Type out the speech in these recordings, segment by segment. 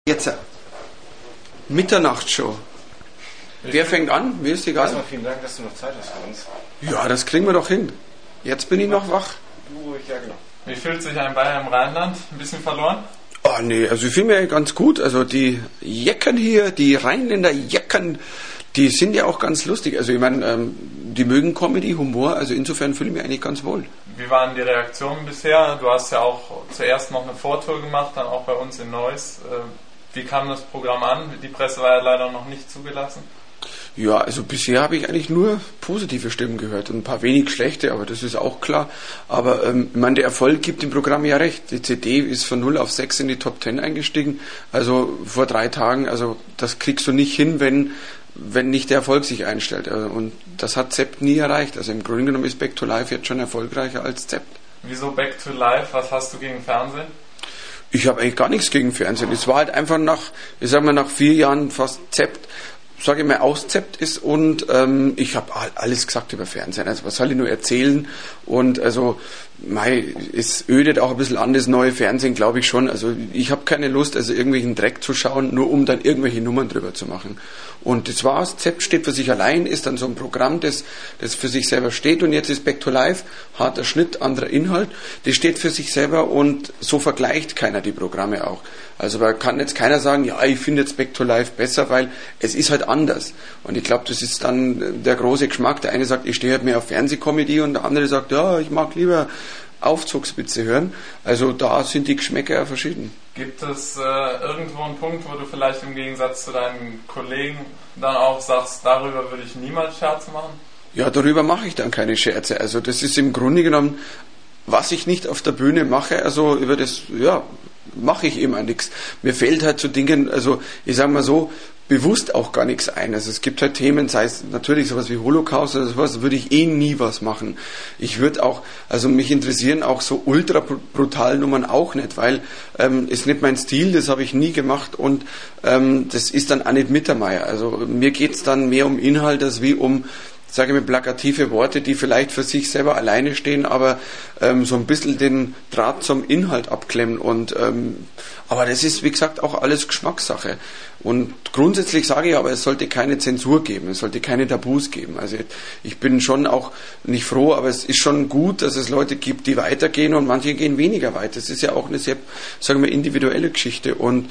Jetzt Mitternachtsshow. Wer fängt an? Mir ist egal. Erstmal vielen Dank, dass du noch Zeit hast für uns. Ja, das kriegen wir doch hin. Jetzt bin ich noch wach. Du, ja genau. Wie fühlt sich ein Bayer im Rheinland? Ein bisschen verloren? Oh nee, also ich fühle mich ganz gut. Also die Jecken hier, die Rheinländer Jecken, die sind ja auch ganz lustig. Also ich meine, die mögen Comedy, Humor, also insofern fühle ich mich eigentlich ganz wohl. Wie waren die Reaktionen bisher? Du hast ja auch zuerst noch eine Vortour gemacht, dann auch bei uns in Neuss. Wie kam das Programm an? Die Presse war ja leider noch nicht zugelassen. Ja, also bisher habe ich eigentlich nur positive Stimmen gehört und ein paar wenig schlechte, aber das ist auch klar. Aber ich meine, der Erfolg gibt dem Programm ja recht. Die CD ist von 0 auf 6 in die Top 10 eingestiegen, also vor 3 Tagen. Also das kriegst du nicht hin, wenn nicht der Erfolg sich einstellt. Und das hat Zept nie erreicht. Also im Grunde genommen ist Back to Life jetzt schon erfolgreicher als Zept. Wieso Back to Life? Was hast du gegen Fernsehen? Ich habe eigentlich gar nichts gegen Fernsehen. Es war halt einfach nach 4 Jahren fast Zept, sage ich mal, auszept ist und ich habe alles gesagt über Fernsehen. Also was soll ich nur erzählen? Und also es ödet auch ein bisschen an das neue Fernsehen, glaube ich schon. Also ich habe keine Lust, also irgendwelchen Dreck zu schauen, nur um dann irgendwelche Nummern drüber zu machen. Und das war's. Zept steht für sich allein, ist dann so ein Programm, das für sich selber steht. Und jetzt ist Back to Life, harter Schnitt, anderer Inhalt. Das steht für sich selber und so vergleicht keiner die Programme auch. Also da kann jetzt keiner sagen, ja, ich finde jetzt Back to Life besser, weil es ist halt anders. Und ich glaube, das ist dann der große Geschmack. Der eine sagt, ich stehe halt mehr auf Fernsehkomödie und der andere sagt, ja, ich mag lieber Aufzugswitze hören. Also da sind die Geschmäcker ja verschieden. Gibt es irgendwo einen Punkt, wo du vielleicht im Gegensatz zu deinen Kollegen dann auch sagst, darüber würde ich niemals Scherze machen? Ja, darüber mache ich dann keine Scherze. Also das ist im Grunde genommen, was ich nicht auf der Bühne mache, also über das, ja, mache ich eben auch nichts. Mir fällt halt zu Dingen, also ich sage mal so, bewusst auch gar nichts ein. Also es gibt halt Themen, sei es natürlich sowas wie Holocaust oder sowas, würde ich nie was machen. Ich würde auch, also mich interessieren auch so ultra brutal Nummern auch nicht, weil ist nicht mein Stil, das habe ich nie gemacht und das ist dann auch nicht Mittermeier. Also mir geht's dann mehr um Inhalt als wie um, sage ich mal, plakative Worte, die vielleicht für sich selber alleine stehen, aber so ein bisschen den Draht zum Inhalt abklemmen. Und aber das ist, wie gesagt, auch alles Geschmackssache. Und grundsätzlich sage ich aber, es sollte keine Zensur geben, es sollte keine Tabus geben. Also ich bin schon auch nicht froh, aber es ist schon gut, dass es Leute gibt, die weitergehen und manche gehen weniger weit. Das ist ja auch eine sehr, sagen wir, individuelle Geschichte. Und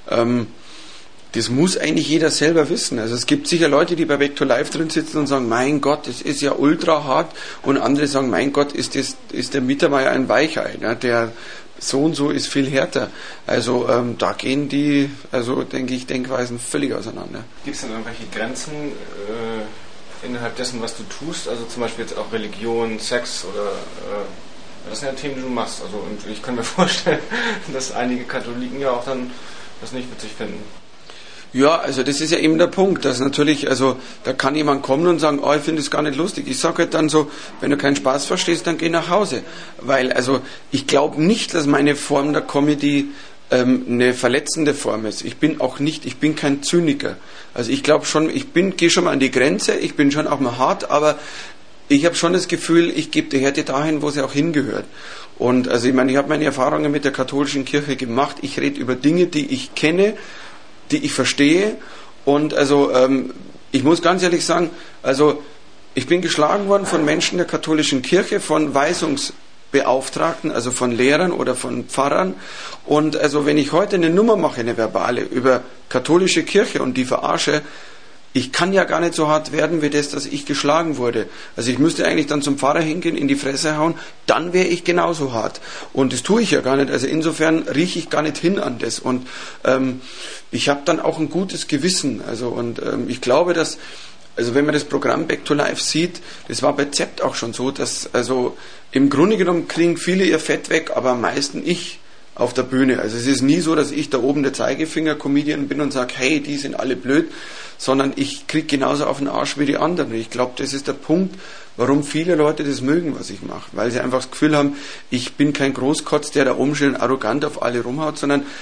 das muss eigentlich jeder selber wissen. Also es gibt sicher Leute, die bei Back to Life drin sitzen und sagen, mein Gott, das ist ja ultra hart. Und andere sagen, mein Gott, ist der Mittermeier ein Weichei. Ne? Der so und so ist viel härter. Also da gehen die, also denke ich, Denkweisen völlig auseinander. Gibt es denn irgendwelche Grenzen innerhalb dessen, was du tust? Also zum Beispiel jetzt auch Religion, Sex oder... das sind ja Themen, die du machst. Also, und ich kann mir vorstellen, dass einige Katholiken ja auch dann das nicht witzig finden. Ja, also das ist ja eben der Punkt, dass natürlich, also da kann jemand kommen und sagen, oh, ich finde es gar nicht lustig. Ich sage halt dann so, wenn du keinen Spaß verstehst, dann geh nach Hause. Weil, also ich glaube nicht, dass meine Form der Comedy eine verletzende Form ist. Ich bin kein Zyniker. Also ich glaube schon, gehe schon mal an die Grenze, ich bin schon auch mal hart, aber ich habe schon das Gefühl, ich gebe die Härte dahin, wo sie auch hingehört. Und also ich meine, ich habe meine Erfahrungen mit der katholischen Kirche gemacht. Ich rede über Dinge, die ich kenne, die ich verstehe und also ich muss ganz ehrlich sagen, also ich bin geschlagen worden von Menschen der katholischen Kirche, von Weisungsbeauftragten, also von Lehrern oder von Pfarrern und also wenn ich heute eine Nummer mache, eine verbale über katholische Kirche und die verarsche, ich kann ja gar nicht so hart werden wie das, dass ich geschlagen wurde. Also ich müsste eigentlich dann zum Pfarrer hingehen, in die Fresse hauen, dann wäre ich genauso hart. Und das tue ich ja gar nicht. Also insofern rieche ich gar nicht hin an das. Und ich habe dann auch ein gutes Gewissen. Also und ich glaube, dass, also wenn man das Programm Back to Life sieht, das war bei Zept auch schon so, dass also im Grunde genommen kriegen viele ihr Fett weg, aber am meisten ich auf der Bühne. Also es ist nie so, dass ich da oben der Zeigefinger-Comedian bin und sage, hey, die sind alle blöd, sondern ich kriege genauso auf den Arsch wie die anderen. Und ich glaube, das ist der Punkt, warum viele Leute das mögen, was ich mache. Weil sie einfach das Gefühl haben, ich bin kein Großkotz, der da oben schön arrogant auf alle rumhaut, sondern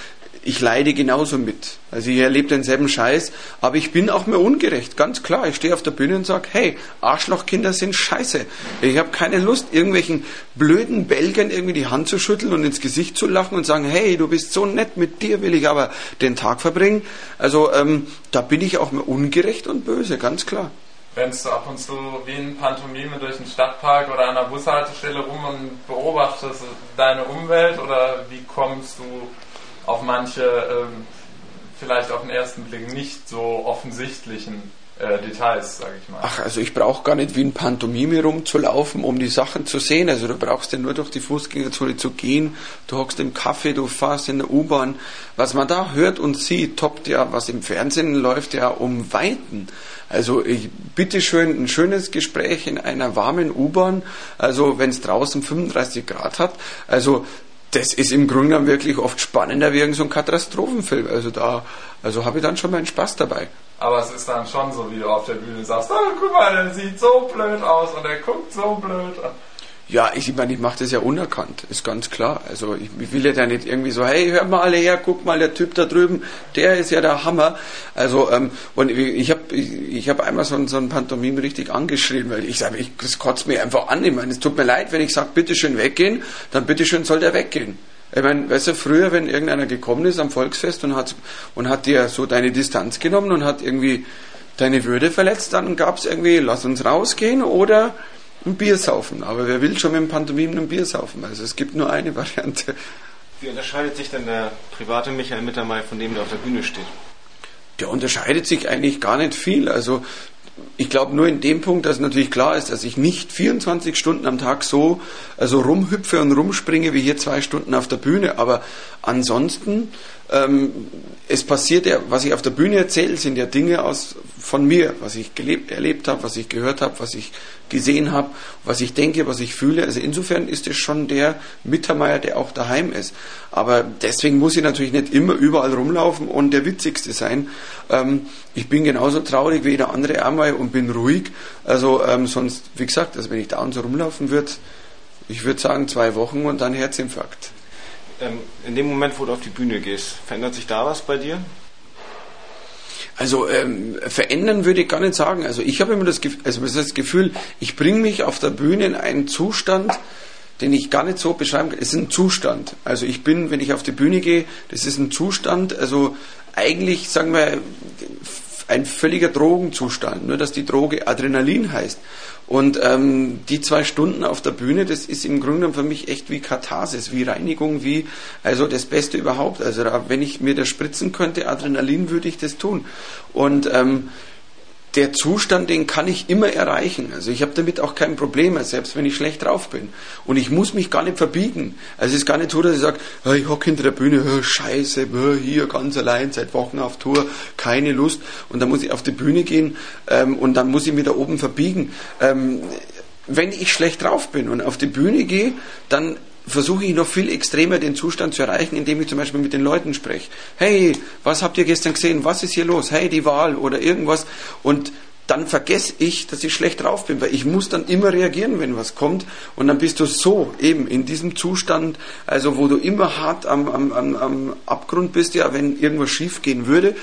ich leide genauso mit. Also ich erlebe denselben Scheiß, aber ich bin auch mir ungerecht, ganz klar. Ich stehe auf der Bühne und sage, hey, Arschlochkinder sind scheiße. Ich habe keine Lust, irgendwelchen blöden Belgern irgendwie die Hand zu schütteln und ins Gesicht zu lachen und sagen, hey, du bist so nett, mit dir will ich aber den Tag verbringen. Also da bin ich auch mir ungerecht und böse, ganz klar. Rennst du ab und zu wie in Pantomime durch den Stadtpark oder an der Bushaltestelle rum und beobachtest deine Umwelt, oder wie kommst du auf manche, vielleicht auf den ersten Blick nicht so offensichtlichen Details, sage ich mal? Ach, also ich brauche gar nicht wie in Pantomime rumzulaufen, um die Sachen zu sehen. Also du brauchst ja nur durch die Fußgängerzone zu gehen, du hockst im Café, du fährst in der U-Bahn. Was man da hört und sieht, toppt ja, was im Fernsehen läuft, ja um Weiten. Also bitteschön, ein schönes Gespräch in einer warmen U-Bahn, also wenn es draußen 35 Grad hat, also das ist im Grunde genommen wirklich oft spannender wie irgend so ein Katastrophenfilm. Also habe ich dann schon meinen Spaß dabei. Aber es ist dann schon so, wie du auf der Bühne sagst, oh, guck mal, der sieht so blöd aus und der guckt so blöd. Ja, ich meine, ich mache das ja unerkannt, ist ganz klar. Also ich will ja da nicht irgendwie so, hey, hört mal alle her, guck mal, der Typ da drüben, der ist ja der Hammer. Also und ich hab einmal so ein Pantomime richtig angeschrien, weil ich sage, das kotzt mir einfach an. Ich meine, es tut mir leid, wenn ich sage, bitteschön weggehen, dann bitteschön soll der weggehen. Ich meine, weißt du, früher, wenn irgendeiner gekommen ist am Volksfest und hat dir so deine Distanz genommen und hat irgendwie deine Würde verletzt, dann gab es irgendwie, lass uns rausgehen oder ein Bier saufen. Aber wer will schon mit dem Pantomimen ein Bier saufen? Also es gibt nur eine Variante. Wie unterscheidet sich denn der private Michael Mittermeier von dem, der auf der Bühne steht? Der unterscheidet sich eigentlich gar nicht viel. Also ich glaube nur in dem Punkt, dass natürlich klar ist, dass ich nicht 24 Stunden am Tag so rumhüpfe und rumspringe wie hier 2 Stunden auf der Bühne. Aber ansonsten, es passiert ja, was ich auf der Bühne erzähle, sind ja Dinge von mir, was ich erlebt habe, was ich gehört habe, was ich gesehen habe, was ich denke, was ich fühle. Also insofern ist es schon der Mittermeier, der auch daheim ist. Aber deswegen muss ich natürlich nicht immer überall rumlaufen und der Witzigste sein. Ich bin genauso traurig wie jeder andere einmal und bin ruhig. Also sonst, wie gesagt, also wenn ich da und so rumlaufen würde, ich würde sagen 2 Wochen und dann Herzinfarkt. In dem Moment, wo du auf die Bühne gehst, verändert sich da was bei dir? Also verändern würde ich gar nicht sagen. Also ich habe immer das Gefühl, ich bringe mich auf der Bühne in einen Zustand, den ich gar nicht so beschreiben kann. Es ist ein Zustand. Also ich bin, wenn ich auf die Bühne gehe, das ist ein Zustand, also eigentlich, sagen wir, ein völliger Drogenzustand, nur dass die Droge Adrenalin heißt. Und die 2 Stunden auf der Bühne, das ist im Grunde genommen für mich echt wie Katharsis, wie Reinigung, also das Beste überhaupt. Also wenn ich mir das spritzen könnte, Adrenalin, würde ich das tun. Und der Zustand, den kann ich immer erreichen. Also ich habe damit auch kein Problem, selbst wenn ich schlecht drauf bin. Und ich muss mich gar nicht verbiegen. Also es ist gar nicht so, dass ich sage, ich hocke hinter der Bühne, scheiße, hier ganz allein, seit Wochen auf Tour, keine Lust. Und dann muss ich auf die Bühne gehen und dann muss ich mich da oben verbiegen. Wenn ich schlecht drauf bin und auf die Bühne gehe, dann versuche ich noch viel extremer den Zustand zu erreichen, indem ich zum Beispiel mit den Leuten spreche. Hey, was habt ihr gestern gesehen? Was ist hier los? Hey, die Wahl oder irgendwas. Und dann vergesse ich, dass ich schlecht drauf bin, weil ich muss dann immer reagieren, wenn was kommt. Und dann bist du so eben in diesem Zustand, also wo du immer hart am Abgrund bist, ja, wenn irgendwas schief gehen würde.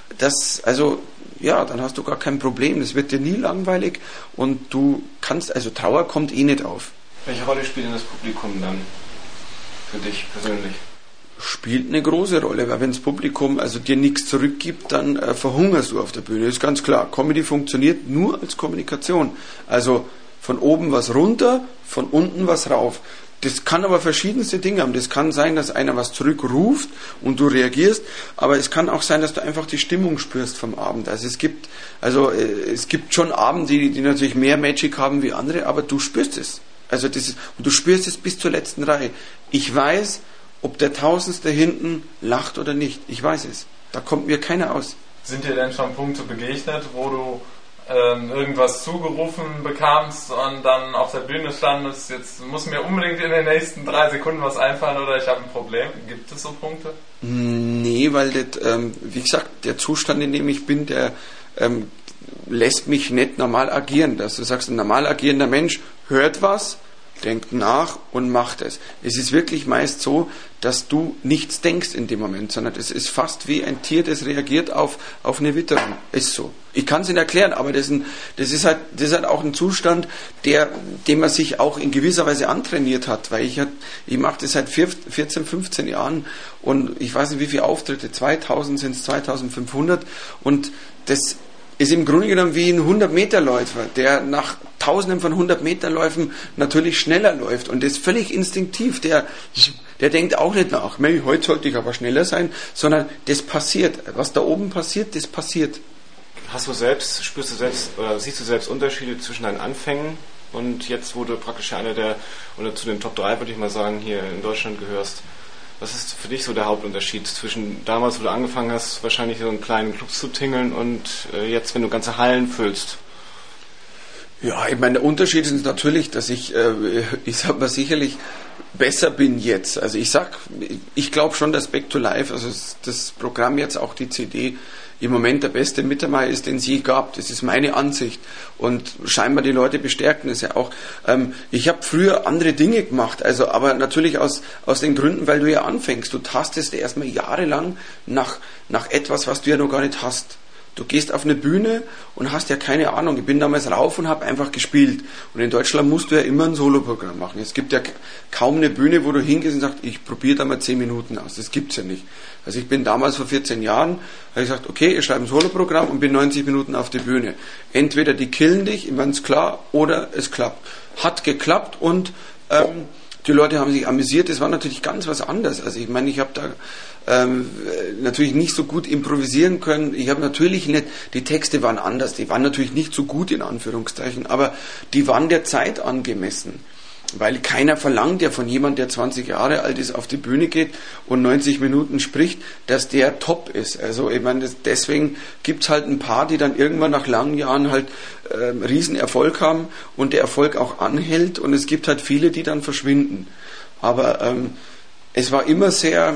Dann hast du gar kein Problem. Das wird dir nie langweilig und du kannst, also Trauer kommt eh nicht auf. Welche Rolle spielt denn das Publikum dann für dich persönlich? Spielt eine große Rolle, weil wenn das Publikum also dir nichts zurückgibt, dann verhungerst du auf der Bühne. Das ist ganz klar. Comedy funktioniert nur als Kommunikation. Also von oben was runter, von unten was rauf. Das kann aber verschiedenste Dinge haben. Das kann sein, dass einer was zurückruft und du reagierst, aber es kann auch sein, dass du einfach die Stimmung spürst vom Abend. Also es gibt schon Abende, die natürlich mehr Magic haben wie andere, aber du spürst es. Also und du spürst es bis zur letzten Reihe. Ich weiß, ob der Tausendste hinten lacht oder nicht. Ich weiß es. Da kommt mir keiner aus. Sind dir denn schon Punkte begegnet, wo du irgendwas zugerufen bekamst und dann auf der Bühne standest, jetzt muss mir unbedingt in den nächsten 3 Sekunden was einfallen oder ich habe ein Problem? Gibt es so Punkte? Nee, weil wie gesagt, der Zustand, in dem ich bin, der lässt mich nicht normal agieren. Dass du sagst, ein normal agierender Mensch hört was, denkt nach und macht es. Es ist wirklich meist so, dass du nichts denkst in dem Moment, sondern es ist fast wie ein Tier, das reagiert auf eine Witterung. Ist so. Ich kann es Ihnen erklären, aber das ist halt auch ein Zustand, den man sich auch in gewisser Weise antrainiert hat, weil ich mache das seit 14, 15 Jahren und ich weiß nicht, wie viele Auftritte, 2000 sind es, 2500 und das ist im Grunde genommen wie ein 100-Meter-Läufer, der nach Tausenden von 100-Meter-Läufen natürlich schneller läuft und das ist völlig instinktiv. Der denkt auch nicht nach, heute sollte ich aber schneller sein, sondern das passiert. Was da oben passiert, das passiert. Spürst du selbst, oder siehst du selbst Unterschiede zwischen deinen Anfängen und jetzt, wo du praktisch oder zu den Top 3, würde ich mal sagen, hier in Deutschland gehörst? Was ist für dich so der Hauptunterschied zwischen damals, wo du angefangen hast, wahrscheinlich so einen kleinen Club zu tingeln und jetzt, wenn du ganze Hallen füllst? Ja, ich meine, der Unterschied ist natürlich, dass ich sag mal, sicherlich besser bin jetzt. Also ich glaube schon, dass Back to Life, also das Programm jetzt, auch die CD, im Moment der beste Mittermeier ist, den es je gab. Das ist meine Ansicht. Und scheinbar die Leute bestärken es ja auch. Ich habe früher andere Dinge gemacht, also aber natürlich aus den Gründen, weil du ja anfängst. Du tastest erstmal jahrelang nach etwas, was du ja noch gar nicht hast. Du gehst auf eine Bühne und hast ja keine Ahnung. Ich bin damals rauf und habe einfach gespielt. Und in Deutschland musst du ja immer ein Soloprogramm machen. Es gibt ja kaum eine Bühne, wo du hingehst und sagst, ich probiere da mal 10 Minuten aus. Das gibt's ja nicht. Also ich bin damals vor 14 Jahren, habe ich gesagt, okay, ich schreibe ein Soloprogramm und bin 90 Minuten auf die Bühne. Entweder die killen dich, ich meine es klar, oder es klappt. Hat geklappt und die Leute haben sich amüsiert. Das war natürlich ganz was anderes. Also ich meine, ich habe da natürlich nicht so gut improvisieren können. Ich habe natürlich nicht, die Texte waren anders, die waren natürlich nicht so gut in Anführungszeichen, aber die waren der Zeit angemessen. Weil keiner verlangt ja von jemandem, der 20 Jahre alt ist, auf die Bühne geht und 90 Minuten spricht, dass der top ist. Also ich meine, deswegen gibt's halt ein paar, die dann irgendwann nach langen Jahren halt riesen Erfolg haben und der Erfolg auch anhält und es gibt halt viele, die dann verschwinden. Aber es war immer sehr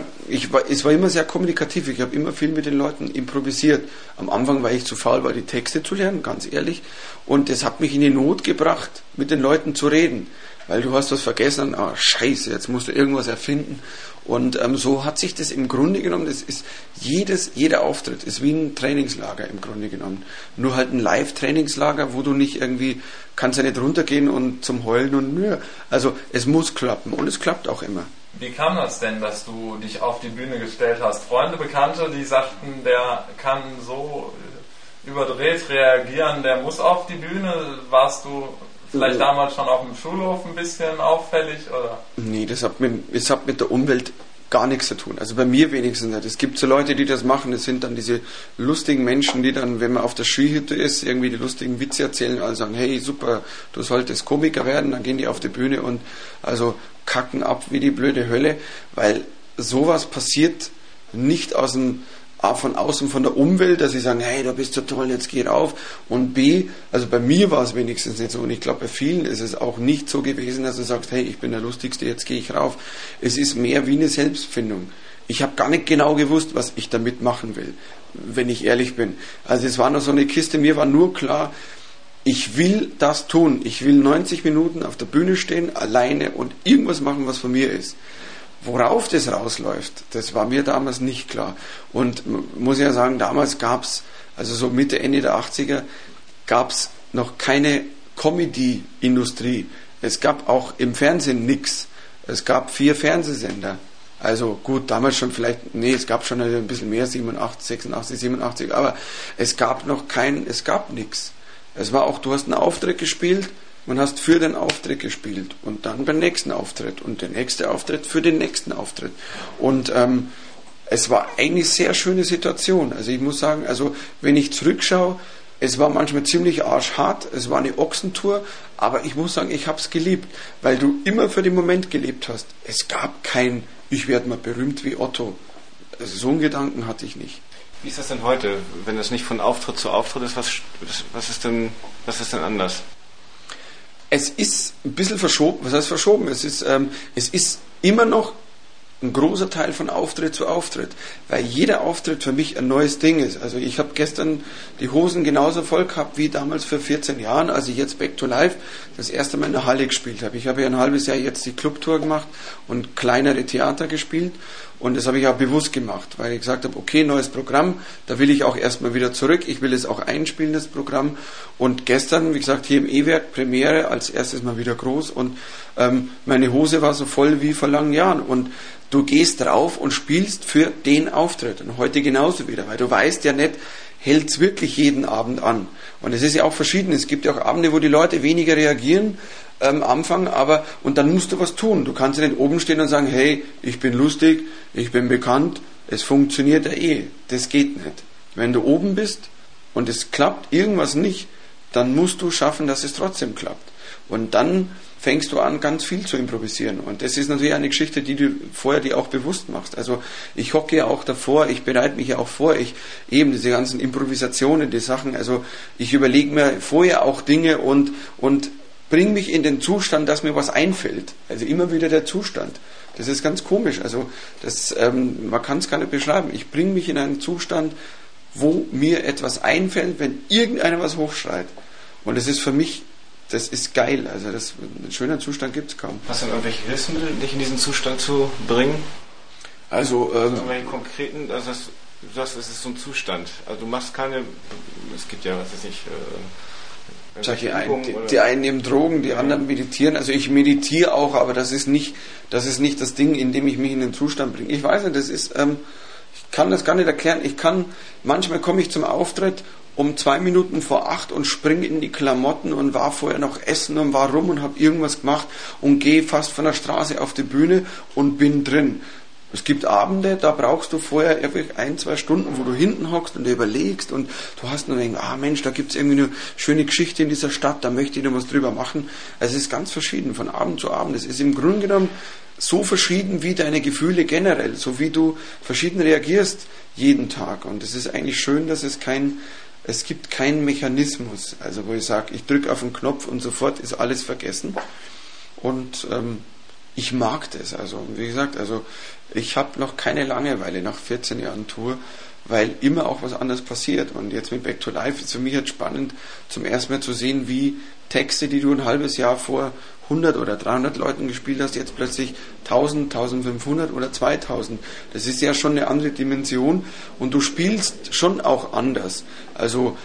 kommunikativ. Ich habe immer viel mit den Leuten improvisiert. Am Anfang war ich zu faul, die Texte zu lernen, ganz ehrlich. Und das hat mich in die Not gebracht, mit den Leuten zu reden. Weil du hast was vergessen, scheiße, jetzt musst du irgendwas erfinden. Und so hat sich das im Grunde genommen, das ist jeder Auftritt ist wie ein Trainingslager im Grunde genommen. Nur halt ein Live-Trainingslager, wo du nicht irgendwie, kannst ja nicht runtergehen und zum Heulen und nö. Also es muss klappen und es klappt auch immer. Wie kam das denn, dass du dich auf die Bühne gestellt hast? Freunde, Bekannte, die sagten, der kann so überdreht reagieren, der muss auf die Bühne. Warst du vielleicht damals schon auf dem Schulhof ein bisschen auffällig? Oder? Nee, das hat mit der Umwelt gar nichts zu tun. Also bei mir wenigstens nicht. Es gibt so Leute, die das machen. Das sind dann diese lustigen Menschen, die dann, wenn man auf der Skihütte ist, irgendwie die lustigen Witze erzählen, also sagen, hey, super, du solltest Komiker werden. Dann gehen die auf die Bühne und also kacken ab wie die blöde Hölle, weil sowas passiert nicht von außen, von der Umwelt, dass sie sagen, hey, du bist so toll, jetzt geh rauf. Und B, also bei mir war es wenigstens nicht so und ich glaube, bei vielen ist es auch nicht so gewesen, dass du sagst, hey, ich bin der Lustigste, jetzt gehe ich rauf. Es ist mehr wie eine Selbstfindung. Ich habe gar nicht genau gewusst, was ich damit machen will, wenn ich ehrlich bin. Also es war noch so eine Kiste, mir war nur klar, ich will das tun. Ich will 90 Minuten auf der Bühne stehen, alleine und irgendwas machen, was von mir ist. Worauf das rausläuft, das war mir damals nicht klar. Und muss ja sagen, damals gab es, also so Mitte, Ende der 80er, gab es noch keine Comedy-Industrie. Es gab auch im Fernsehen nichts. Es gab 4 Fernsehsender. Also gut, damals schon vielleicht, es gab schon ein bisschen mehr, 87, 86, 87, aber es gab nichts. Es war auch, du hast einen Auftritt gespielt und hast für den Auftritt gespielt und dann beim nächsten Auftritt und der nächste Auftritt für den nächsten Auftritt. Und es war eigentlich sehr schöne Situation. Also ich muss sagen, also wenn ich zurückschaue, es war manchmal ziemlich arschhart, es war eine Ochsentour, aber ich muss sagen, ich habe es geliebt, weil du immer für den Moment gelebt hast. Es gab kein, ich werde mal berühmt wie Otto. Also so einen Gedanken hatte ich nicht. Wie ist das denn heute, wenn das nicht von Auftritt zu Auftritt ist? Was ist denn anders? Es ist ein bisschen verschoben. Was heißt verschoben? Es ist immer noch ein großer Teil von Auftritt zu Auftritt, weil jeder Auftritt für mich ein neues Ding ist. Also ich habe gestern die Hosen genauso voll gehabt wie damals vor 14 Jahren, als ich jetzt Back to Life das erste Mal in der Halle gespielt habe. Ich habe ja ein halbes Jahr jetzt die Clubtour gemacht und kleinere Theater gespielt und das habe ich auch bewusst gemacht, weil ich gesagt habe, okay, neues Programm, da will ich auch erstmal wieder zurück, ich will es auch einspielen, das Programm. Und gestern, wie gesagt, hier im E-Werk, Premiere, als erstes mal wieder groß und meine Hose war so voll wie vor langen Jahren und du gehst drauf und spielst für den Auftritt. Und heute genauso wieder, weil du weißt ja nicht, hält es wirklich jeden Abend an. Und es ist ja auch verschieden. Es gibt ja auch Abende, wo die Leute weniger reagieren am Anfang, und dann musst du was tun. Du kannst ja nicht oben stehen und sagen, hey, ich bin lustig, ich bin bekannt, es funktioniert ja eh. Das geht nicht. Wenn du oben bist und es klappt irgendwas nicht, dann musst du schaffen, dass es trotzdem klappt. Und dann fängst du an, ganz viel zu improvisieren. Und das ist natürlich eine Geschichte, die du vorher dir auch bewusst machst. Also ich hocke ja auch davor, ich bereite mich ja auch vor, eben diese ganzen Improvisationen, die Sachen, also ich überlege mir vorher auch Dinge und bringe mich in den Zustand, dass mir was einfällt. Also immer wieder der Zustand. Das ist ganz komisch. Also man kann es gar nicht beschreiben. Ich bringe mich in einen Zustand, wo mir etwas einfällt, wenn irgendeiner was hochschreit. Und das ist für mich, das ist geil. Also einen schönen Zustand gibt es kaum. Hast du denn irgendwelche Hilfsmittel, dich in diesen Zustand zu bringen? Also irgendwelche konkreten, also du sagst, es ist so ein Zustand. Also du machst keine, es gibt ja, was weiß ich, die einen nehmen Drogen, die anderen meditieren. Also ich meditiere auch, aber das ist nicht das Ding, in dem ich mich in den Zustand bringe. Ich weiß nicht, ich kann das gar nicht erklären. Manchmal komme ich zum Auftritt um 2 Minuten vor 8 und springe in die Klamotten und war vorher noch essen und war rum und habe irgendwas gemacht und gehe fast von der Straße auf die Bühne und bin drin. Es gibt Abende, da brauchst du vorher irgendwie 1-2 Stunden, wo du hinten hockst und dir überlegst und du hast nur denkt, Mensch, da gibt es irgendwie eine schöne Geschichte in dieser Stadt, da möchte ich noch was drüber machen. Also es ist ganz verschieden, von Abend zu Abend. Es ist im Grunde genommen so verschieden wie deine Gefühle generell, so wie du verschieden reagierst jeden Tag. Und es ist eigentlich schön, dass es gibt keinen Mechanismus, also wo ich sage, ich drücke auf den Knopf und sofort ist alles vergessen. Und ich mag das. Also wie gesagt, ich habe noch keine Langeweile nach 14 Jahren Tour, weil immer auch was anderes passiert. Und jetzt mit Back to Life ist für mich jetzt spannend, zum ersten Mal zu sehen, wie Texte, die du ein halbes Jahr vor 100 oder 300 Leuten gespielt hast, jetzt plötzlich 1000, 1500 oder 2000. Das ist ja schon eine andere Dimension und du spielst schon auch anders. Also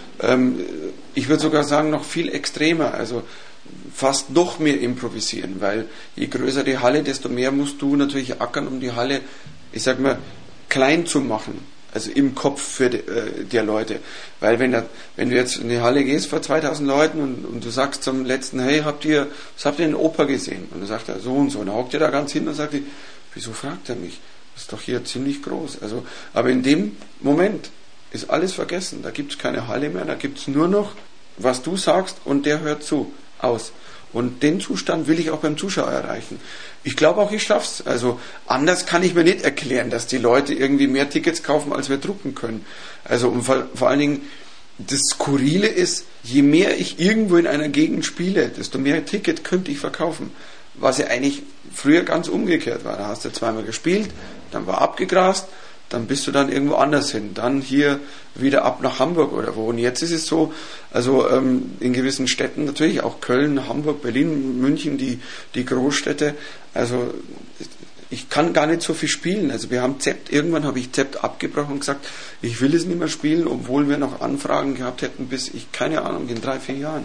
ich würde sogar sagen, noch viel extremer. Also fast noch mehr improvisieren, weil je größer die Halle, desto mehr musst du natürlich ackern, um die Halle, ich sag mal, klein zu machen. Also im Kopf für der Leute. Weil wenn du jetzt in die Halle gehst vor 2000 Leuten und du sagst zum letzten, hey, was habt ihr in der Oper gesehen? Und dann sagt er so und so. Und dann hockt er da ganz hinten und sagt, wieso fragt er mich? Das ist doch hier ziemlich groß. Also, aber in dem Moment ist alles vergessen. Da gibt es keine Halle mehr, da gibt es nur noch, was du sagst und der hört zu. Aus. Und den Zustand will ich auch beim Zuschauer erreichen. Ich glaube auch, ich schaff's. Also anders kann ich mir nicht erklären, dass die Leute irgendwie mehr Tickets kaufen, als wir drucken können. Also und vor allen Dingen, das Skurrile ist, je mehr ich irgendwo in einer Gegend spiele, desto mehr Ticket könnte ich verkaufen. Was ja eigentlich früher ganz umgekehrt war. Da hast du 2-mal gespielt, dann war abgegrast, dann bist du dann irgendwo anders hin. Dann hier wieder ab nach Hamburg oder wo. Und jetzt ist es so, also in gewissen Städten, natürlich auch Köln, Hamburg, Berlin, München, die Großstädte, also ich kann gar nicht so viel spielen. Also irgendwann habe ich Zept abgebrochen und gesagt, ich will es nicht mehr spielen, obwohl wir noch Anfragen gehabt hätten bis, keine Ahnung, in 3-4 Jahren.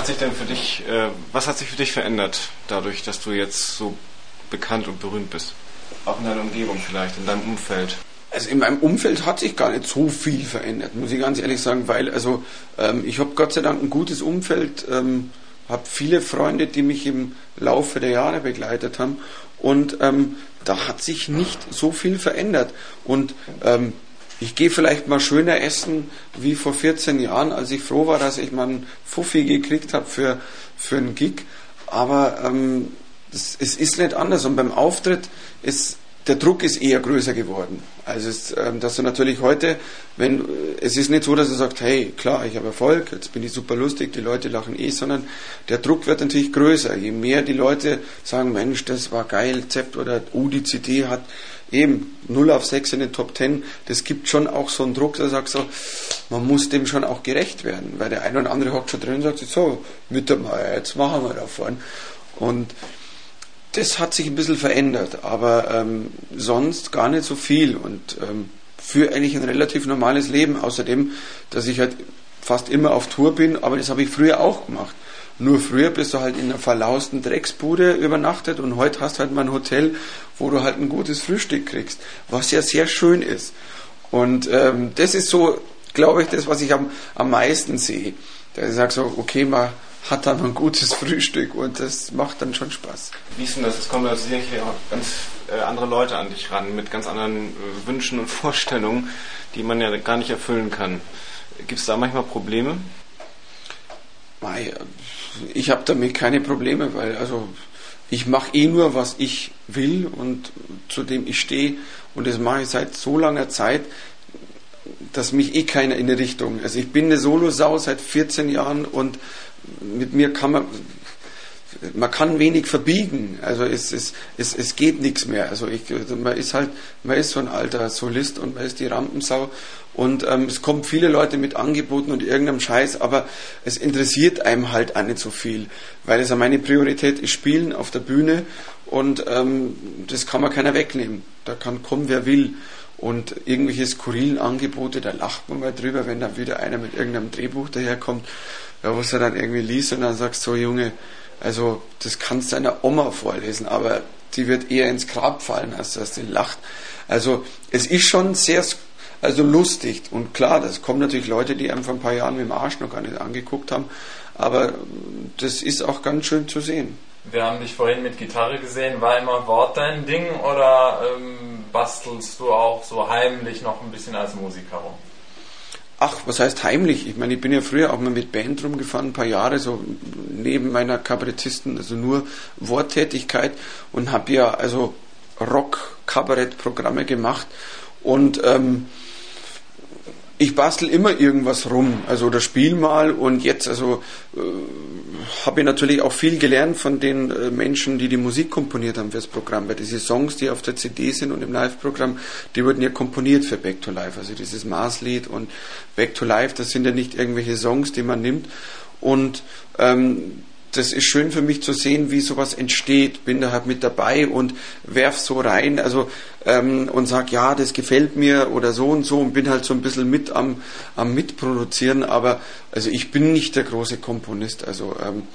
Was hat sich für dich verändert, dadurch, dass du jetzt so bekannt und berühmt bist? Auch in deiner Umgebung vielleicht, in deinem Umfeld? Also in meinem Umfeld hat sich gar nicht so viel verändert, muss ich ganz ehrlich sagen, weil ich habe Gott sei Dank ein gutes Umfeld, habe viele Freunde, die mich im Laufe der Jahre begleitet haben und da hat sich nicht so viel verändert und ich gehe vielleicht mal schöner essen wie vor 14 Jahren, als ich froh war, dass ich mal einen Fuffi gekriegt habe für einen Gig, aber es ist nicht anders und beim Auftritt der Druck ist eher größer geworden. Also dass du natürlich heute, es ist nicht so, dass du sagst, hey, klar, ich habe Erfolg, jetzt bin ich super lustig, die Leute lachen sondern der Druck wird natürlich größer. Je mehr die Leute sagen, Mensch, das war geil, Zept oder die CD hat eben 0 auf 6 in den Top 10, das gibt schon auch so einen Druck, da sagst du, man muss dem schon auch gerecht werden, weil der eine oder andere hockt schon drin und sagt, so, Mittermeier, jetzt machen wir davon. Und das hat sich ein bisschen verändert, aber sonst gar nicht so viel und für eigentlich ein relativ normales Leben, außerdem, dass ich halt fast immer auf Tour bin, aber das habe ich früher auch gemacht. Nur früher bist du halt in einer verlausten Drecksbude übernachtet und heute hast du halt mal ein Hotel, wo du halt ein gutes Frühstück kriegst, was ja sehr schön ist. Und das ist so, glaube ich, das, was ich am meisten sehe. Da ich sage so, okay, man hat dann ein gutes Frühstück und das macht dann schon Spaß. Wie ist denn das? Es kommen sicherlich auch ganz andere Leute an dich ran, mit ganz anderen Wünschen und Vorstellungen, die man ja gar nicht erfüllen kann. Gibt es da manchmal Probleme? Ich habe damit keine Probleme, weil also ich mache nur, was ich will und zu dem ich stehe und das mache ich seit so langer Zeit, dass mich keiner in die Richtung. Also ich bin eine Solosau seit 14 Jahren und mit mir kann man kann wenig verbiegen, also es geht nichts mehr. Also man ist so ein alter Solist und man ist die Rampensau und es kommen viele Leute mit Angeboten und irgendeinem Scheiß, aber es interessiert einem halt auch nicht so viel, weil es ja meine Priorität ist, Spielen auf der Bühne und das kann man keiner wegnehmen. Da kann kommen, wer will. Und irgendwelche skurrilen Angebote, da lacht man mal drüber, wenn da wieder einer mit irgendeinem Drehbuch daherkommt, wo es dann irgendwie liest und dann sagst so, Junge, also das kannst du deiner Oma vorlesen, aber die wird eher ins Grab fallen, als dass die lacht. Also es ist schon sehr lustig und klar, das kommen natürlich Leute, die einem vor ein paar Jahren mit dem Arsch noch gar nicht angeguckt haben, aber das ist auch ganz schön zu sehen. Wir haben dich vorhin mit Gitarre gesehen. War immer Wort dein Ding oder bastelst du auch so heimlich noch ein bisschen als Musiker rum? Ach, was heißt heimlich? Ich meine, ich bin ja früher auch mal mit Band rumgefahren, ein paar Jahre, so neben meiner Kabarettisten, also nur Worttätigkeit und habe ja also Rock-Kabarett-Programme gemacht und ich bastel immer irgendwas rum, also oder spiel mal und jetzt also habe ich natürlich auch viel gelernt von den Menschen, die die Musik komponiert haben für das Programm, weil diese Songs, die auf der CD sind und im Live-Programm, die wurden ja komponiert für Back to Life, also dieses Mars-Lied und Back to Life, das sind ja nicht irgendwelche Songs, die man nimmt und das ist schön für mich zu sehen, wie sowas entsteht. Bin da halt mit dabei und werf so rein, also und sag, ja, das gefällt mir oder so und bin halt so ein bisschen mit am Mitproduzieren, aber also ich bin nicht der große Komponist, also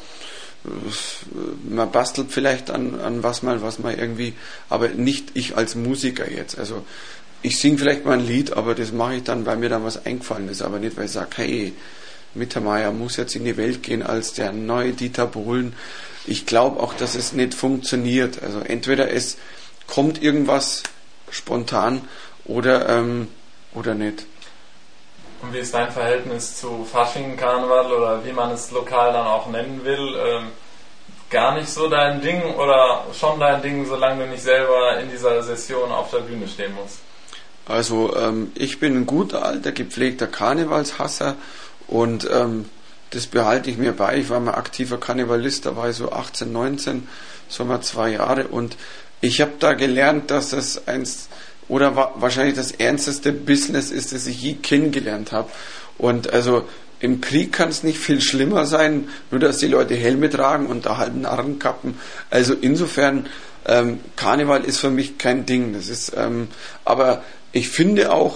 man bastelt vielleicht an was mal irgendwie, aber nicht ich als Musiker jetzt, also ich singe vielleicht mal ein Lied, aber das mache ich dann, weil mir dann was eingefallen ist, aber nicht, weil ich sage, hey, Mittermeier muss jetzt in die Welt gehen als der neue Dieter Bohlen. Ich glaube auch, dass es nicht funktioniert. Also entweder es kommt irgendwas spontan oder nicht. Und wie ist dein Verhältnis zu Fasching, Karneval oder wie man es lokal dann auch nennen will? Gar nicht so dein Ding oder schon dein Ding, solange du nicht selber in dieser Session auf der Bühne stehen musst? Also ich bin ein guter, alter, gepflegter Karnevalshasser. Und das behalte ich mir bei. Ich war mal aktiver Karnevalist, da war ich so 18, 19, so mal 2 Jahre. Und ich habe da gelernt, dass das wahrscheinlich das ernsteste Business ist, das ich je kennengelernt habe. Und also im Krieg kann es nicht viel schlimmer sein, nur dass die Leute Helme tragen und da halt Narrenkappen. Also insofern, Karneval ist für mich kein Ding. Das ist, aber ich finde auch,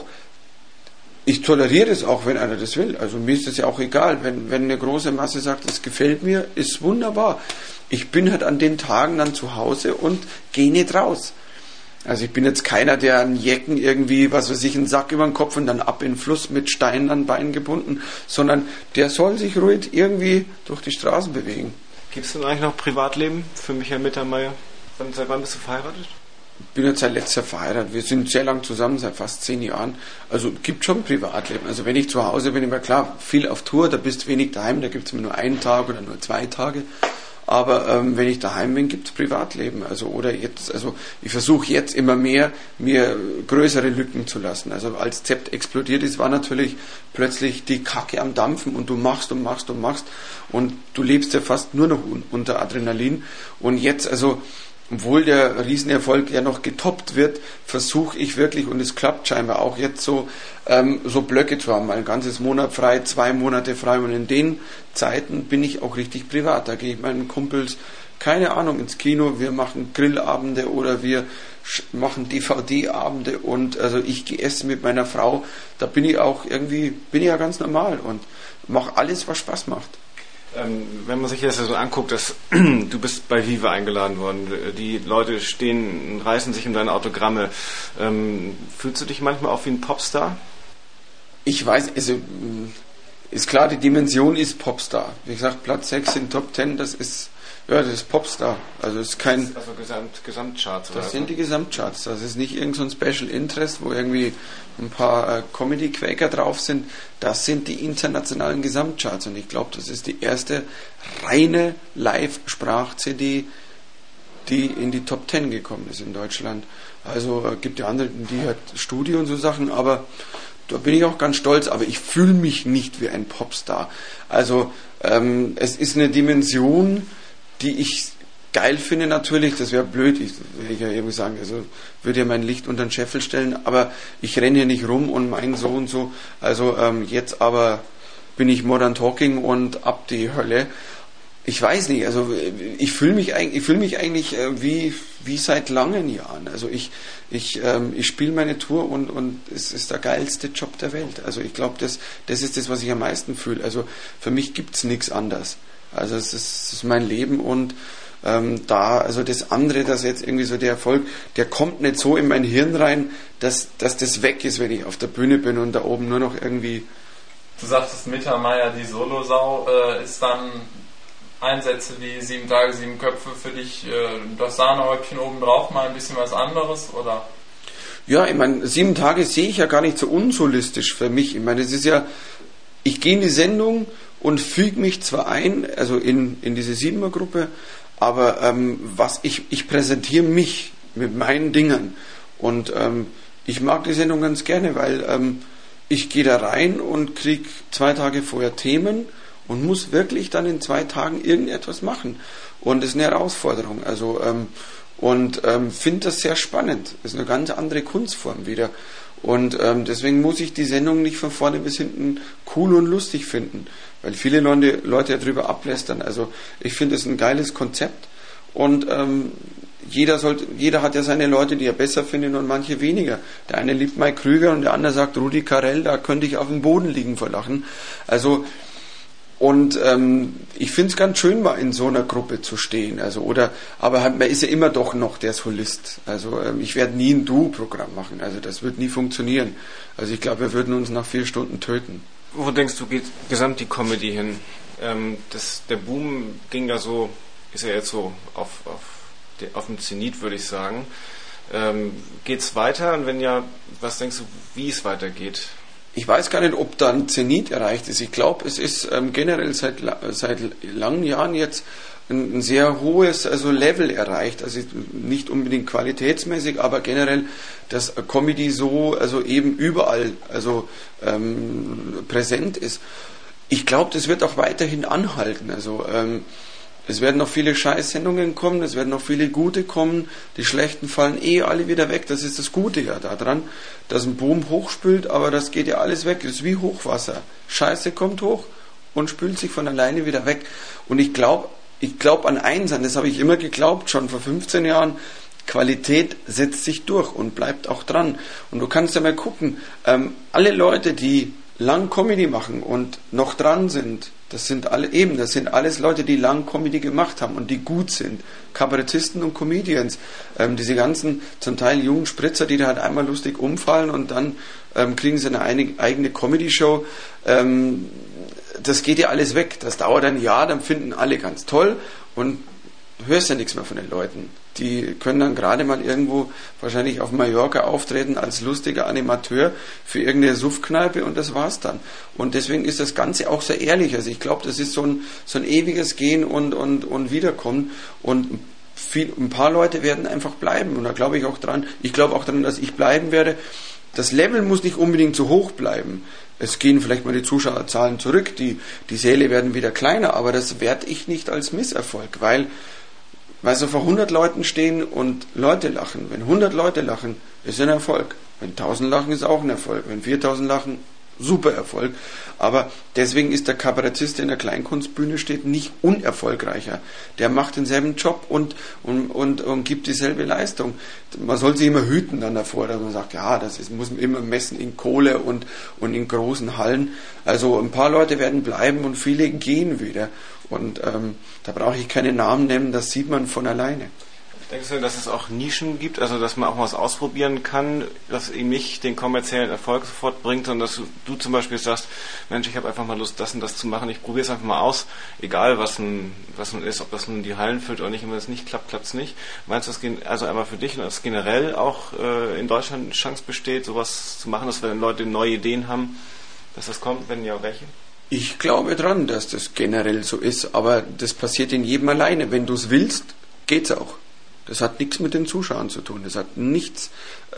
ich toleriere es auch, wenn einer das will. Also mir ist das ja auch egal. Wenn eine große Masse sagt, das gefällt mir, ist wunderbar. Ich bin halt an den Tagen dann zu Hause und gehe nicht raus. Also ich bin jetzt keiner, der an Jecken irgendwie, was weiß ich, einen Sack über den Kopf und dann ab in den Fluss mit Steinen an Beinen gebunden, sondern der soll sich ruhig irgendwie durch die Straßen bewegen. Gibt es denn eigentlich noch Privatleben für Michael Mittermeier? Seit wann bist du verheiratet? Ich bin jetzt seit letztes Jahr verheiratet. Wir sind sehr lang zusammen, seit fast 10 Jahren. Also gibt schon Privatleben. Also wenn ich zu Hause bin, immer klar, viel auf Tour, da bist du wenig daheim, da gibt es immer nur 1 Tag oder nur 2 Tage. Aber wenn ich daheim bin, gibt es Privatleben. Also ich versuche jetzt immer mehr, mir größere Lücken zu lassen. Also als Zept explodiert ist, war natürlich plötzlich die Kacke am Dampfen und du machst und machst und machst und du lebst ja fast nur noch unter Adrenalin. Und jetzt, also obwohl der Riesenerfolg ja noch getoppt wird, versuche ich wirklich, und es klappt scheinbar auch jetzt so, so Blöcke zu haben, mal ein ganzes Monat frei, 2 Monate frei, und in den Zeiten bin ich auch richtig privat. Da gehe ich meinen Kumpels, keine Ahnung, ins Kino, wir machen Grillabende oder wir machen DVD-Abende, und also ich gehe essen mit meiner Frau, da bin ich auch irgendwie, bin ich ja ganz normal und mache alles, was Spaß macht. Wenn man sich das so anguckt, du bist bei Viva eingeladen worden, die Leute stehen, reißen sich um deine Autogramme. Fühlst du dich manchmal auch wie ein Popstar? Ich weiß, also ist klar, die Dimension ist Popstar. Wie gesagt, Platz 6 in Top 10, das ist Popstar. Also ist kein. Also Gesamtcharts. Das sind die Gesamtcharts. Das ist nicht irgend so ein Special Interest, wo irgendwie ein paar Comedy-Quaker drauf sind. Das sind die internationalen Gesamtcharts. Und ich glaube, das ist die erste reine Live-Sprach-CD, die in die Top 10 gekommen ist in Deutschland. Also gibt ja andere, die hat Studio und so Sachen, aber da bin ich auch ganz stolz, aber ich fühle mich nicht wie ein Popstar. Also es ist eine Dimension, die ich geil finde natürlich, das wäre blöd, will ich ja irgendwie sagen, also würde ja mein Licht unter den Scheffel stellen, aber ich renne hier nicht rum und mein so und so, also jetzt aber bin ich Modern Talking und ab die Hölle. Ich weiß nicht, also ich fühle mich eigentlich wie seit langen Jahren. Also ich spiele meine Tour und es ist der geilste Job der Welt. Also ich glaube, das ist das, was ich am meisten fühle. Also für mich gibt's nichts anderes. Also es ist mein Leben, und also das andere, dass jetzt irgendwie so der Erfolg, der kommt nicht so in mein Hirn rein, dass das weg ist, wenn ich auf der Bühne bin und da oben nur noch irgendwie. Du sagtest, Mittermeier, die Solosau, ist dann Einsätze wie 7 Tage, 7 Köpfe für dich, das Sahnehäubchen obendrauf mal ein bisschen was anderes, oder? Ja, ich meine, 7 Tage sehe ich ja gar nicht so unsolistisch für mich. Ich meine, es ist ja, ich gehe in die Sendung und füge mich zwar ein, also in diese 7er-Gruppe, aber ich präsentiere mich mit meinen Dingen, und ich mag die Sendung ganz gerne, weil ich gehe da rein und kriege 2 Tage vorher Themen und muss wirklich dann in 2 Tagen irgendetwas machen, und das ist eine Herausforderung, also finde das sehr spannend. Das ist eine ganz andere Kunstform wieder, und deswegen muss ich die Sendung nicht von vorne bis hinten cool und lustig finden, weil viele Leute ja drüber ablästern. Also ich finde es ein geiles Konzept, und jeder hat ja seine Leute, die er besser findet, und manche weniger. Der eine liebt Mike Krüger und der andere sagt Rudi Carrell, da könnte ich auf dem Boden liegen vor Lachen. Also und ich finde es ganz schön, mal in so einer Gruppe zu stehen. Also aber halt, man ist ja immer doch noch der Solist. Also ich werde nie ein Duo-Programm machen. Also das wird nie funktionieren. Also ich glaube, wir würden uns nach 4 Stunden töten. Wo denkst du, geht gesamt die Comedy hin? Der Boom ging ja so, ist ja jetzt so auf dem Zenit, würde ich sagen. Geht's weiter? Und wenn ja, was denkst du, wie es weitergeht? Ich weiß gar nicht, ob da ein Zenit erreicht ist. Ich glaube, es ist generell seit langen Jahren jetzt ein sehr hohes Level erreicht. Also nicht unbedingt qualitätsmäßig, aber generell, dass Comedy so eben überall präsent ist. Ich glaube, das wird auch weiterhin anhalten. Also es werden noch viele Scheißsendungen kommen, es werden noch viele gute kommen, die schlechten fallen alle wieder weg. Das ist das Gute ja daran, dass ein Boom hochspült, aber das geht ja alles weg. Das ist wie Hochwasser. Scheiße kommt hoch und spült sich von alleine wieder weg. Und ich glaube an eins, das habe ich immer geglaubt, schon vor 15 Jahren, Qualität setzt sich durch und bleibt auch dran. Und du kannst ja mal gucken, alle Leute, die lang Comedy machen und noch dran sind, das sind alles Leute, die lang Comedy gemacht haben und die gut sind. Kabarettisten und Comedians. Diese ganzen, zum Teil jungen Spritzer, die da halt einmal lustig umfallen und dann kriegen sie eine eigene Comedy-Show. Das geht ja alles weg. Das dauert ein Jahr, dann finden alle ganz toll und du hörst ja nichts mehr von den Leuten. Die können dann gerade mal irgendwo wahrscheinlich auf Mallorca auftreten als lustiger Animateur für irgendeine Suffkneipe, und das war's dann. Und deswegen ist das Ganze auch sehr ehrlich. Also ich glaube, das ist so ein ewiges Gehen und Wiederkommen, und ein paar Leute werden einfach bleiben, und da glaube ich auch dran. Ich glaube auch dran, dass ich bleiben werde. Das Level muss nicht unbedingt so hoch bleiben. Es gehen vielleicht mal die Zuschauerzahlen zurück, die Säle werden wieder kleiner, aber das werte ich nicht als Misserfolg, weil weil sie vor 100 Leuten stehen und Leute lachen. Wenn 100 Leute lachen, ist ein Erfolg. Wenn 1000 lachen, ist auch ein Erfolg. Wenn 4000 lachen, super Erfolg. Aber deswegen ist der Kabarettist, der in der Kleinkunstbühne steht, nicht unerfolgreicher. Der macht denselben Job und gibt dieselbe Leistung. Man soll sich immer hüten dann davor, dass man sagt, ja, muss man immer messen in Kohle und in großen Hallen. Also ein paar Leute werden bleiben und viele gehen wieder. Und da brauche ich keine Namen nennen, das sieht man von alleine. Denkst du, dass es auch Nischen gibt, also dass man auch was ausprobieren kann, dass eben nicht den kommerziellen Erfolg sofort bringt, sondern dass du zum Beispiel sagst, Mensch, ich habe einfach mal Lust, das und das zu machen, ich probiere es einfach mal aus, egal was nun ist, ob das nun die Hallen füllt oder nicht, und wenn es nicht klappt, klappt es nicht. Meinst du, das also einmal für dich und dass generell auch in Deutschland eine Chance besteht, sowas zu machen, dass wenn Leute neue Ideen haben, dass das kommt, wenn ja, welche? Ich glaube dran, dass das generell so ist, aber das passiert in jedem alleine. Wenn du es willst, geht's auch. Das hat nichts mit den Zuschauern zu tun. Das hat nichts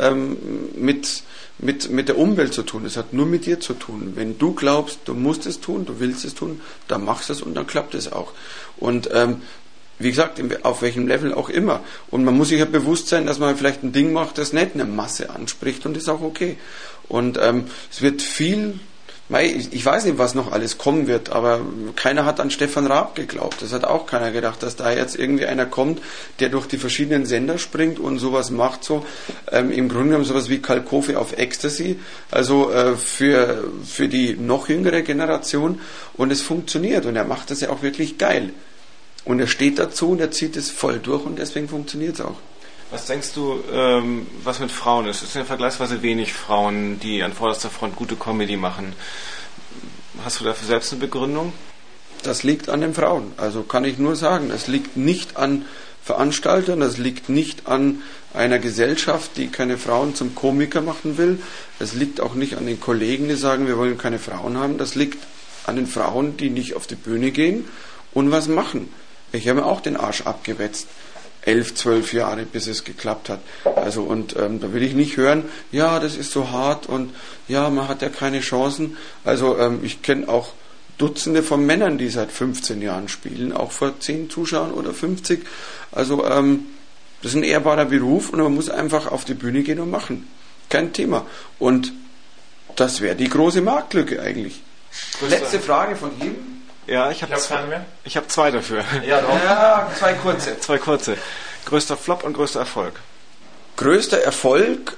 mit der Umwelt zu tun. Das hat nur mit dir zu tun. Wenn du glaubst, du musst es tun, du willst es tun, dann machst du es und dann klappt es auch. Und wie gesagt, auf welchem Level auch immer. Und man muss sich ja bewusst sein, dass man vielleicht ein Ding macht, das nicht eine Masse anspricht, und ist auch okay. Und es wird viel... Ich weiß nicht, was noch alles kommen wird, aber keiner hat an Stefan Raab geglaubt. Das hat auch keiner gedacht, dass da jetzt irgendwie einer kommt, der durch die verschiedenen Sender springt und sowas macht, so im Grunde genommen sowas wie Kalkofe auf Ecstasy, also für die noch jüngere Generation, und es funktioniert und er macht das ja auch wirklich geil. Und er steht dazu und er zieht es voll durch und deswegen funktioniert es auch. Was denkst du, was mit Frauen ist? Es sind ja vergleichsweise wenig Frauen, die an vorderster Front gute Comedy machen. Hast du dafür selbst eine Begründung? Das liegt an den Frauen. Also kann ich nur sagen, das liegt nicht an Veranstaltern, das liegt nicht an einer Gesellschaft, die keine Frauen zum Komiker machen will. Es liegt auch nicht an den Kollegen, die sagen, wir wollen keine Frauen haben. Das liegt an den Frauen, die nicht auf die Bühne gehen und was machen. Ich habe mir auch den Arsch abgewetzt. 11, 12 Jahre, bis es geklappt hat. Also und da will ich nicht hören, ja, das ist so hart und ja, man hat ja keine Chancen. Also ich kenne auch Dutzende von Männern, die seit 15 Jahren spielen, auch vor 10 Zuschauern oder 50. Also das ist ein ehrbarer Beruf und man muss einfach auf die Bühne gehen und machen. Kein Thema. Und das wäre die große Marktlücke eigentlich. Letzte Frage von ihm. Ja, ich habe zwei dafür. Ja, doch. Ja, zwei kurze. Größter Flop und größter Erfolg. Größter Erfolg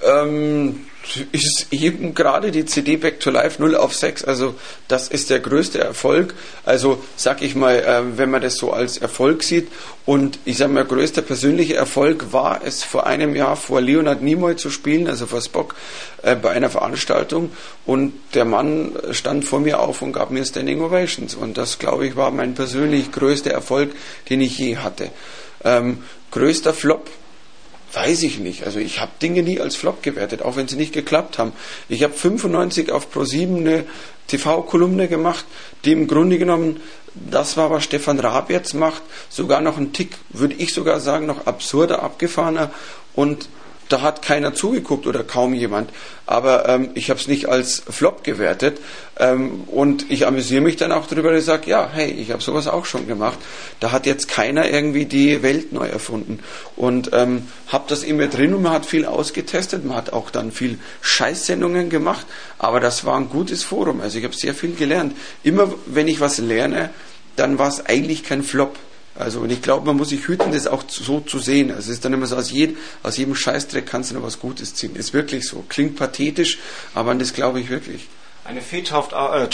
ist eben gerade die CD Back to Life 0 auf 6. Also das ist der größte Erfolg. Also sag ich mal, wenn man das so als Erfolg sieht. Und ich sage mal, größter persönlicher Erfolg war es vor einem Jahr vor Leonhard Nimoy zu spielen, also vor Spock, bei einer Veranstaltung. Und der Mann stand vor mir auf und gab mir Standing Ovations. Und das, glaube ich, war mein persönlich größter Erfolg, den ich je hatte. Größter Flop? Weiß ich nicht. Also ich habe Dinge nie als Flop gewertet, auch wenn sie nicht geklappt haben. Ich habe 95 auf Pro7 eine TV-Kolumne gemacht, die im Grunde genommen, das war, was Stefan Raab jetzt macht, sogar noch ein Tick, würde ich sogar sagen, noch absurder, abgefahrener, und da hat keiner zugeguckt oder kaum jemand. Aber ich habe es nicht als Flop gewertet und ich amüsiere mich dann auch darüber und sage, ja, hey, ich habe sowas auch schon gemacht. Da hat jetzt keiner irgendwie die Welt neu erfunden. Und habe das immer drin und man hat viel ausgetestet. Man hat auch dann viel Scheißsendungen gemacht, aber das war ein gutes Forum. Also ich habe sehr viel gelernt. Immer wenn ich was lerne, dann war es eigentlich kein Flop. Also, und ich glaube, man muss sich hüten, das auch so zu sehen. Also es ist dann immer so, aus jedem Scheißdreck kannst du noch was Gutes ziehen. Ist wirklich so. Klingt pathetisch, aber das glaube ich wirklich. Eine Fee tauft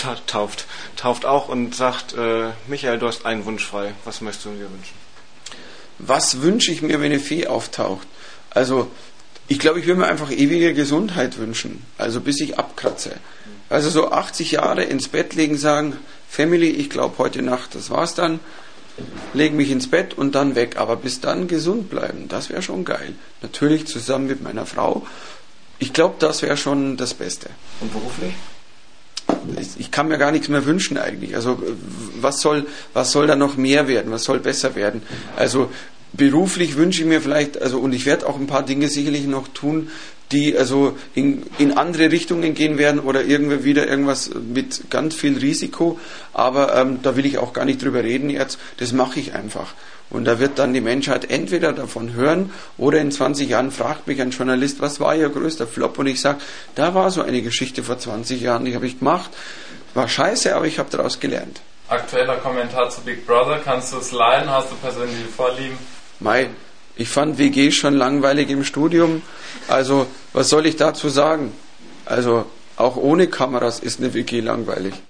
auch und sagt, Michael, du hast einen Wunsch frei. Was möchtest du dir wünschen? Was wünsche ich mir, wenn eine Fee auftaucht? Also, ich glaube, ich würde mir einfach ewige Gesundheit wünschen. Also, bis ich abkratze. Also, so 80 Jahre ins Bett legen, sagen, Family, ich glaube, heute Nacht, das war's dann. Lege mich ins Bett und dann weg. Aber bis dann gesund bleiben, das wäre schon geil. Natürlich zusammen mit meiner Frau. Ich glaube, das wäre schon das Beste. Und beruflich? Ich kann mir gar nichts mehr wünschen eigentlich. Also was soll da noch mehr werden? Was soll besser werden? Also beruflich wünsche ich mir vielleicht, also, und ich werde auch ein paar Dinge sicherlich noch tun, die also in andere Richtungen gehen werden oder irgendwie wieder irgendwas mit ganz viel Risiko, aber da will ich auch gar nicht drüber reden jetzt, das mache ich einfach. Und da wird dann die Menschheit entweder davon hören oder in 20 Jahren fragt mich ein Journalist, was war Ihr größter Flop? Und ich sage, da war so eine Geschichte vor 20 Jahren, die habe ich gemacht. War scheiße, aber ich habe daraus gelernt. Aktueller Kommentar zu Big Brother, kannst du es leiden? Hast du persönliche Vorlieben? Mei, ich fand WG schon langweilig im Studium. Also, was soll ich dazu sagen? Also, auch ohne Kameras ist eine WG langweilig.